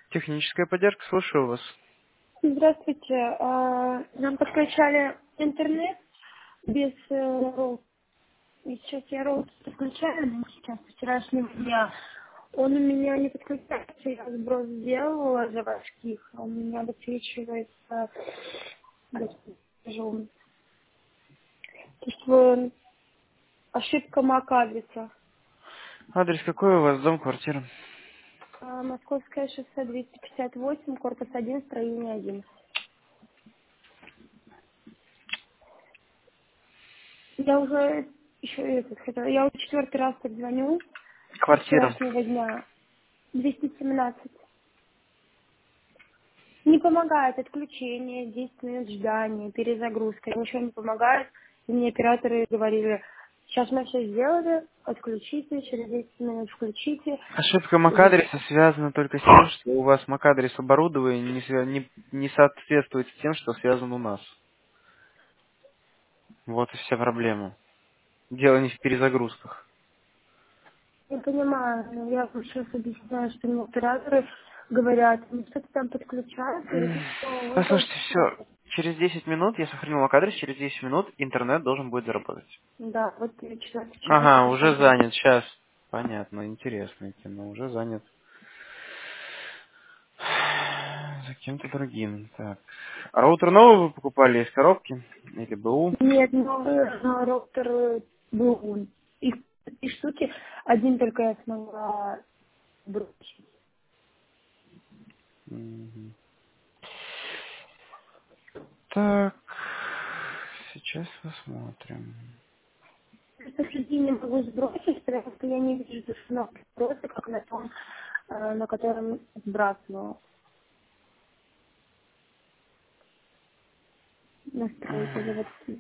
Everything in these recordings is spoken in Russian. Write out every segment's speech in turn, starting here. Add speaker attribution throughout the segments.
Speaker 1: Техническая поддержка, слушаю вас.
Speaker 2: Здравствуйте. Нам подключали интернет без роутера. И сейчас я роутер подключаю, но сейчас с вчерашнего дня. Он у меня не подключается, я сброс сделала заводских, а у меня высвечивается скажу, то, что ошибка MAC-адреса.
Speaker 1: Адрес какой у вас, дом, квартира?
Speaker 2: Московское шоссе 258, корпус 1, строение 1. Я уже еще этот хотела. Я уже четвертый раз так звоню со
Speaker 1: Квартира.
Speaker 2: вчерашнего дня. 217. Не помогает отключение, 10 минут ждания, перезагрузка. Ничего не помогает. И мне операторы говорили, сейчас мы все сделали, отключите, через 10 минут включите.
Speaker 1: Ошибка
Speaker 2: И
Speaker 1: MAC-адреса связана только с тем, что у вас MAC-адрес оборудования не соответствует с тем, что связано у нас. Вот и вся проблема. Дело не в перезагрузках.
Speaker 2: не понимаю, но я вот сейчас объясняю, что мне операторы говорят, ну что-то там подключается, и что вы
Speaker 1: Послушайте,
Speaker 2: должны
Speaker 1: все.
Speaker 2: работать.
Speaker 1: Через 10 минут, я сохранил MAC-адрес, через 10 минут интернет должен будет заработать.
Speaker 2: Да, вот я четвертый час
Speaker 1: Ага,
Speaker 2: уже
Speaker 1: уже
Speaker 2: звоню.
Speaker 1: занят, сейчас. Понятно, интересная тема, уже занят. За кем-то другим. Так. А роутер новый вы покупали из коробки? Или БУ?
Speaker 2: Нет, но роутер был он. Их 3 штуки, один только я смогла бросить.
Speaker 1: Мгм. Так. Сейчас посмотрим.
Speaker 2: Просто среди не могу сбросить, потому что я не вижу кнопки просто как на том, на котором сбрасывала настройки заводские.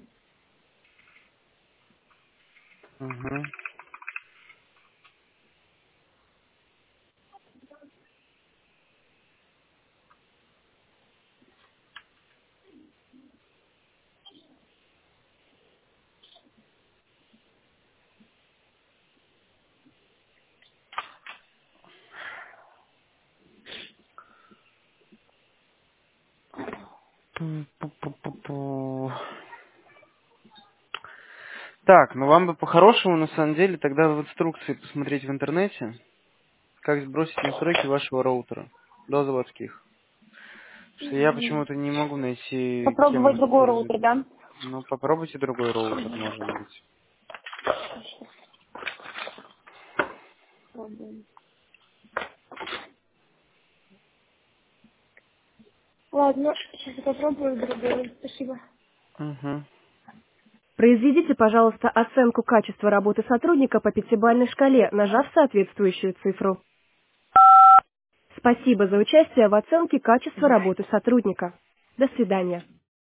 Speaker 1: Угу. Пу-пу-пу-пу-пу. Так, ну вам бы по-хорошему, на самом деле, тогда в инструкции посмотреть в интернете, как сбросить настройки вашего роутера до заводских. Потому что я
Speaker 2: Мгм.
Speaker 1: почему-то не могу найти, кем
Speaker 2: Попробовать
Speaker 1: это
Speaker 2: другой
Speaker 1: произойдет.
Speaker 2: роутер, да?
Speaker 1: Ну, попробуйте другой роутер, может быть.
Speaker 2: Попробуем. Ладно, сейчас я попробую другой. Спасибо.
Speaker 1: Угу.
Speaker 2: Произведите, пожалуйста, оценку качества работы сотрудника по пятибалльной шкале, нажав соответствующую цифру. Спасибо за участие в оценке качества работы сотрудника. До свидания.